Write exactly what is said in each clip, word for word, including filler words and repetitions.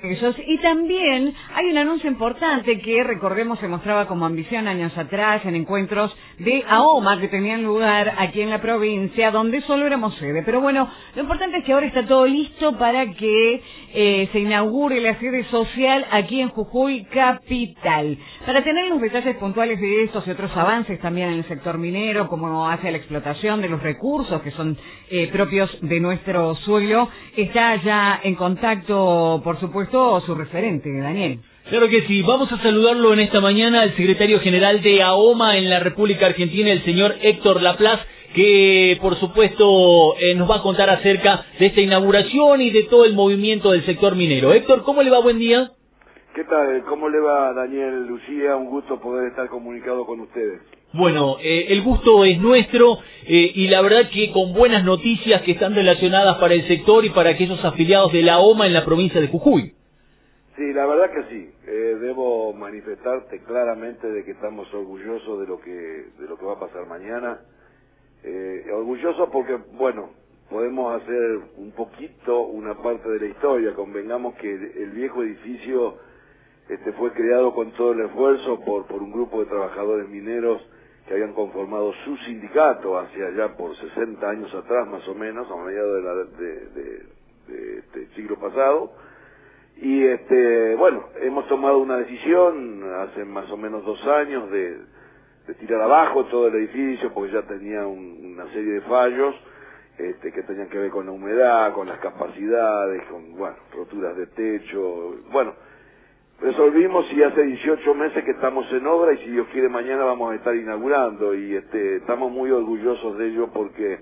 ellos. Y también hay un anuncio importante que, recordemos, se mostraba como ambición años atrás en encuentros de AOMA que tenían lugar aquí en la provincia, donde solo éramos sede. Pero bueno, lo importante es que ahora está todo listo para que eh, se inaugure la sede social aquí en Jujuy Capital. Para tener los detalles puntuales de estos y otros avances también en el sector minero, como hacia la explotación de los recursos que son eh, propios de nuestro suelo, está ya en contacto, por supuesto, su referente, Daniel. Claro que sí, vamos a saludarlo en esta mañana al secretario general de AOMA en la República Argentina, el señor Héctor Laplace, que por supuesto eh, nos va a contar acerca de esta inauguración y de todo el movimiento del sector minero. Héctor, ¿cómo le va? Buen día. ¿Qué tal? ¿Cómo le va, Daniel, Lucía? Un gusto poder estar comunicado con ustedes. Bueno, eh, el gusto es nuestro eh, y la verdad que con buenas noticias que están relacionadas para el sector y para aquellos afiliados de la AOMA en la provincia de Jujuy. Sí, la verdad que sí. Eh, debo manifestarte claramente de que estamos orgullosos de lo que de lo que va a pasar mañana. Eh, orgullosos porque, bueno, podemos hacer un poquito una parte de la historia. Convengamos que el, el viejo edificio este, fue creado con todo el esfuerzo por, por un grupo de trabajadores mineros que habían conformado su sindicato hacia allá por sesenta años atrás, más o menos, a mediados de la, de, de, de este siglo pasado. Y este bueno, hemos tomado una decisión hace más o menos dos años de, de tirar abajo todo el edificio porque ya tenía un, una serie de fallos este, que tenían que ver con la humedad, con las capacidades, con bueno, roturas de techo. Bueno, resolvimos y hace dieciocho meses que estamos en obra y si Dios quiere mañana vamos a estar inaugurando y este estamos muy orgullosos de ello porque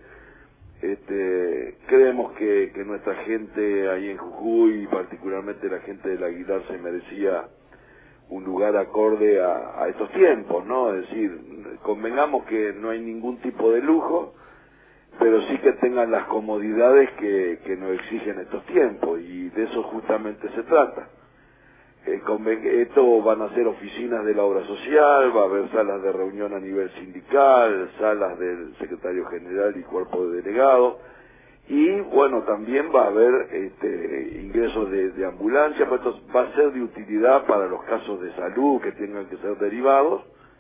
Este, creemos que, que nuestra gente ahí en Jujuy, y particularmente la gente del Aguilar, se merecía un lugar acorde a, a estos tiempos, ¿no? Es decir, convengamos que no hay ningún tipo de lujo, pero sí que tengan las comodidades que, que nos exigen estos tiempos, y de eso justamente se trata. Eh, esto van a ser oficinas de la obra social, va a haber salas de reunión a nivel sindical, salas del secretario general y cuerpo de delegados, y bueno, también va a haber este, ingresos de, de ambulancia, pues esto va a ser de utilidad para los casos de salud que tengan que ser derivados,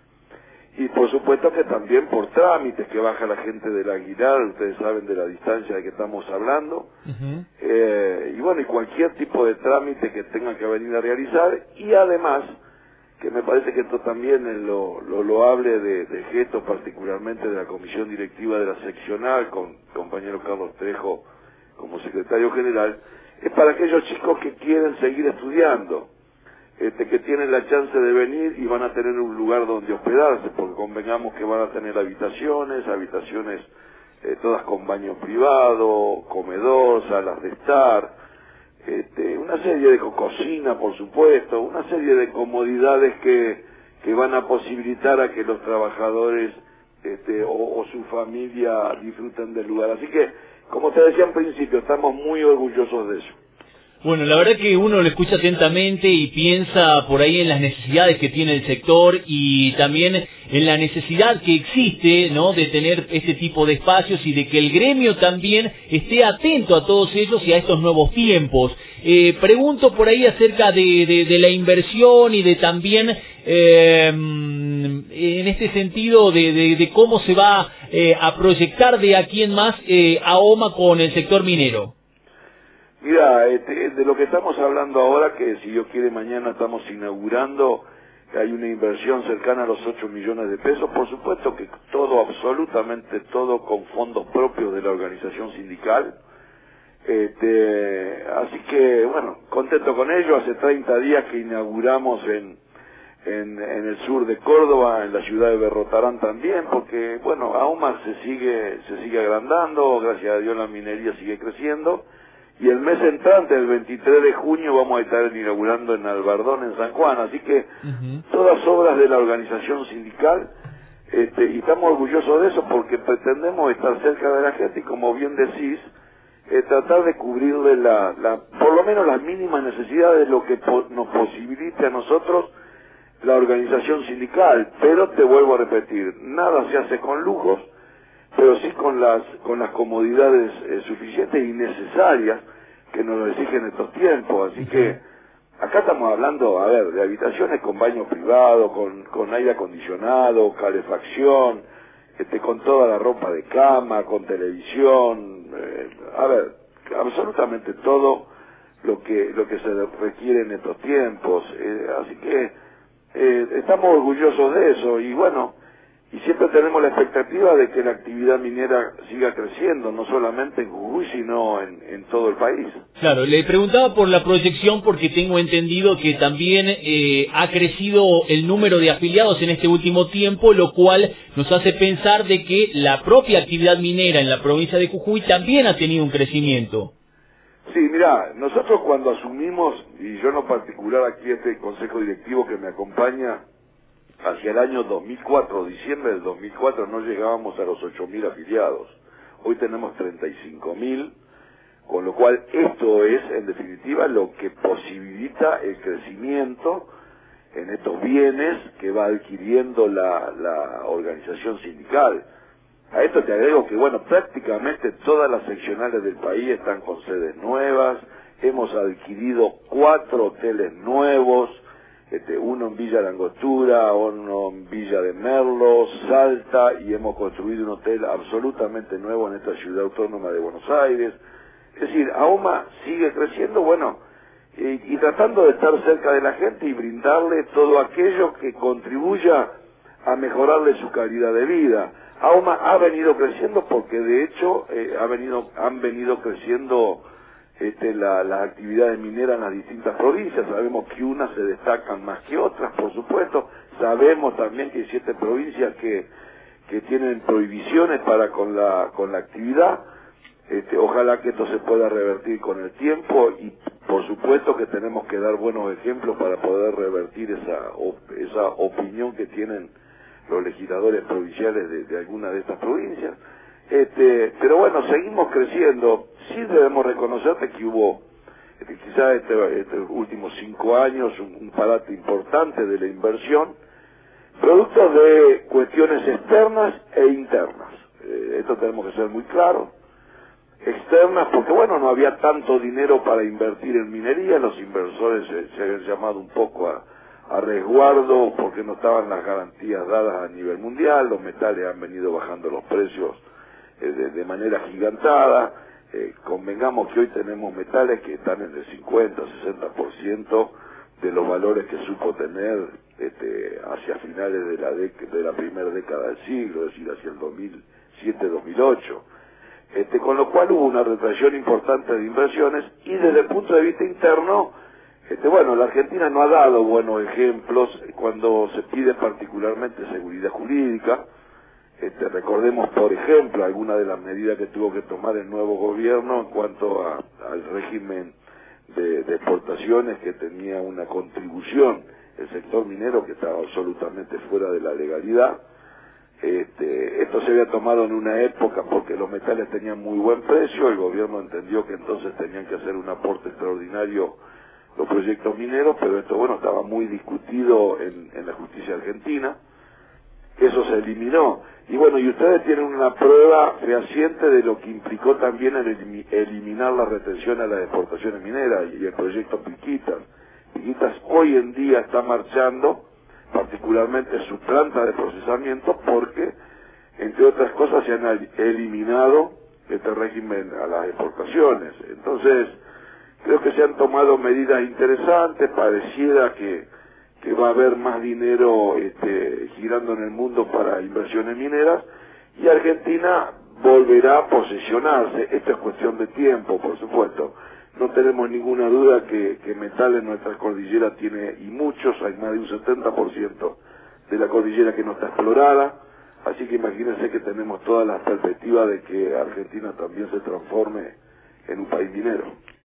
y por supuesto que también por trámites que baja la gente del Aguilar, ustedes saben de la distancia de que estamos hablando, uh-huh. eh, y bueno, y cualquier tipo de trámite que tengan que venir a realizar, y además, que me parece que esto también es lo, lo loable de, de gesto, particularmente de la comisión directiva de la seccional, con compañero Carlos Trejo como secretario general, es para aquellos chicos que quieren seguir estudiando, Este, que tienen la chance de venir y van a tener un lugar donde hospedarse, porque convengamos que van a tener habitaciones, habitaciones eh, todas con baño privado, comedor, salas de estar, este, una serie de cocina, por supuesto, una serie de comodidades que, que van a posibilitar a que los trabajadores este, o, o su familia disfruten del lugar. Así que, como te decía en principio, estamos muy orgullosos de eso. Bueno, la verdad que uno lo escucha atentamente y piensa por ahí en las necesidades que tiene el sector y también en la necesidad que existe, ¿no?, de tener este tipo de espacios y de que el gremio también esté atento a todos ellos y a estos nuevos tiempos. Eh, pregunto por ahí acerca de, de, de la inversión y de también, eh, en este sentido, de, de, de cómo se va eh, a proyectar de aquí en más eh, AOMA con el sector minero. Mira, este, de lo que estamos hablando ahora, que si Dios quiere mañana estamos inaugurando, hay una inversión cercana a los ocho millones de pesos, por supuesto que todo, absolutamente todo, con fondos propios de la organización sindical. Este, así que, bueno, contento con ello. Hace treinta días que inauguramos en, en, en el sur de Córdoba, en la ciudad de Berrotarán también, porque, bueno, AOMA se sigue, se sigue agrandando, gracias a Dios la minería sigue creciendo. Y el mes entrante, el veintitrés de junio, vamos a estar inaugurando en Albardón, en San Juan. Así que uh-huh. todas obras de la organización sindical, este, y estamos orgullosos de eso porque pretendemos estar cerca de la gente y, como bien decís, eh, tratar de cubrirle la, la, por lo menos las mínimas necesidades, lo que po- nos posibilite a nosotros la organización sindical. Pero te vuelvo a repetir, nada se hace con lujos, pero sí con las con las comodidades eh, suficientes y necesarias que nos lo exigen estos tiempos. Así que acá estamos hablando, a ver, de habitaciones con baño privado, con, con aire acondicionado, calefacción, este, con toda la ropa de cama, con televisión, eh, a ver, absolutamente todo lo que lo que se requiere en estos tiempos, eh, así que eh, estamos orgullosos de eso y bueno, y siempre tenemos la expectativa de que la actividad minera siga creciendo, no solamente en Jujuy, sino en, en todo el país. Claro, le preguntaba por la proyección porque tengo entendido que también eh, ha crecido el número de afiliados en este último tiempo, lo cual nos hace pensar de que la propia actividad minera en la provincia de Jujuy también ha tenido un crecimiento. Sí, mira, nosotros cuando asumimos, y yo en lo particular aquí este consejo directivo que me acompaña, hacia el año dos mil cuatro, diciembre del dos mil cuatro, no llegábamos a los ocho mil afiliados. Hoy tenemos treinta y cinco mil, con lo cual esto es, en definitiva, lo que posibilita el crecimiento en estos bienes que va adquiriendo la, la organización sindical. A esto te agrego que, bueno, prácticamente todas las seccionales del país están con sedes nuevas, hemos adquirido cuatro hoteles nuevos, este, uno en Villa La Angostura, uno en Villa de Merlo, Salta, y hemos construido un hotel absolutamente nuevo en esta ciudad autónoma de Buenos Aires. Es decir, AOMA sigue creciendo, bueno, y, y tratando de estar cerca de la gente y brindarle todo aquello que contribuya a mejorarle su calidad de vida. AOMA ha venido creciendo porque de hecho eh, ha venido, han venido creciendo este, la, las actividades mineras en las distintas provincias. Sabemos que unas se destacan más que otras, por supuesto. Sabemos también que hay siete provincias que, que tienen prohibiciones para con la, con la actividad. Este, ojalá que esto se pueda revertir con el tiempo y por supuesto que tenemos que dar buenos ejemplos para poder revertir esa, esa opinión que tienen los legisladores provinciales de, de alguna de estas provincias. Este, pero bueno, seguimos creciendo. Sí debemos reconocerte que hubo, este, quizás este, estos últimos cinco años, un, un parate importante de la inversión, producto de cuestiones externas e internas. Eh, esto tenemos que ser muy claros. Externas porque, bueno, no había tanto dinero para invertir en minería, los inversores se, se habían llamado un poco a a resguardo porque no estaban las garantías dadas a nivel mundial, los metales han venido bajando los precios eh, de, de manera gigantada, eh, convengamos que hoy tenemos metales que están en el cincuenta, sesenta por ciento de los valores que supo tener este, hacia finales de la, de la primera década del siglo, es decir, hacia el dos mil siete dos mil ocho. Este, con lo cual hubo una retracción importante de inversiones y desde el punto de vista interno, Este, bueno, la Argentina no ha dado buenos ejemplos cuando se pide particularmente seguridad jurídica. Este, recordemos, por ejemplo, algunas de las medidas que tuvo que tomar el nuevo gobierno en cuanto a, al régimen de, de exportaciones que tenía una contribución el sector minero que estaba absolutamente fuera de la legalidad. Este, esto se había tomado en una época porque los metales tenían muy buen precio, el gobierno entendió que entonces tenían que hacer un aporte extraordinario los proyectos mineros, pero esto, bueno, estaba muy discutido en, en la justicia argentina. Eso se eliminó. Y bueno, y ustedes tienen una prueba fehaciente de lo que implicó también el eliminar la retención a las exportaciones mineras y el proyecto Piquitas. Piquitas hoy en día está marchando, particularmente su planta de procesamiento, porque, entre otras cosas, se han eliminado este régimen a las exportaciones. Entonces, creo que se han tomado medidas interesantes, pareciera que, que va a haber más dinero este, girando en el mundo para inversiones mineras y Argentina volverá a posicionarse. Esto es cuestión de tiempo, por supuesto. No tenemos ninguna duda que, que metal en nuestra cordillera tiene, y muchos, hay más de un setenta por ciento de la cordillera que no está explorada, así que imagínense que tenemos todas las perspectivas de que Argentina también se transforme en un país minero.